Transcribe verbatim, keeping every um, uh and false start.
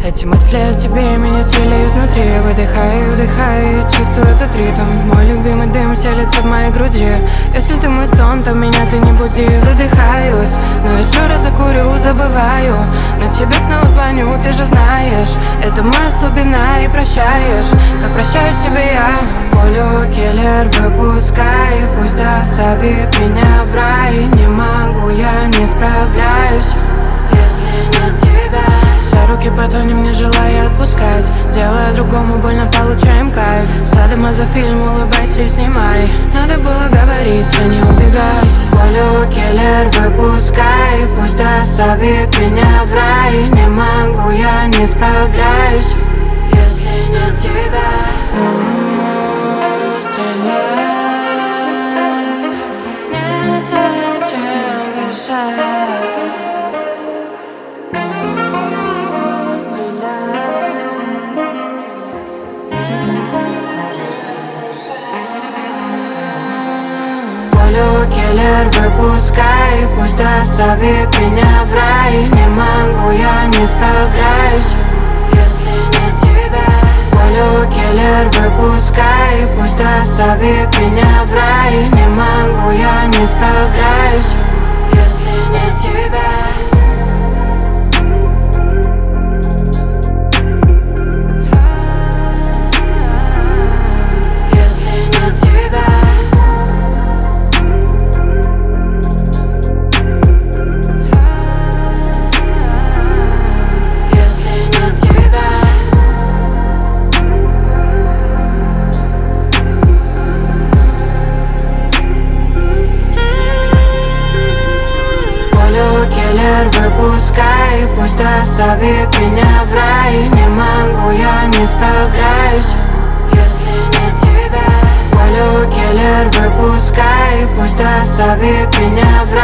Эти мысли о тебе меня съели изнутри. Выдыхаю, вдыхаю, чувствую этот ритм. Мой любимый дым селится в моей груди. Если ты мой сон, то меня ты не буди. Задыхаюсь, но еще раз закурю, забываю. Но тебе снова звоню, ты же знаешь, это моя слабина и прощаешь, как прощаю тебе я. Волю киллер выпускай, пусть доставит меня в рай. Не могу, я не справляюсь, если нет тебя. Все руки потонем, не желая отпускать, делая другому больно, получаем кайф. Садомазофильм, улыбайся и снимай. Надо было говорить, а не убегать. Волю киллер выпускай, пусть доставит меня в рай. Не могу, я не справляюсь, если нет тебя. М-м, стреляй, незачем дышать. Волю киллер выпускай, пусть доставит меня в рай. Не могу, я не справляюсь, если нет тебя. Волю киллер выпускай, пусть доставит меня в рай. Не могу, я не справляюсь, если нет тебя. Киллер выпускай, пусть доставит меня в рай. Не могу, я не справляюсь, если нет тебя. Волю киллер выпускай, пусть доставит меня в рай.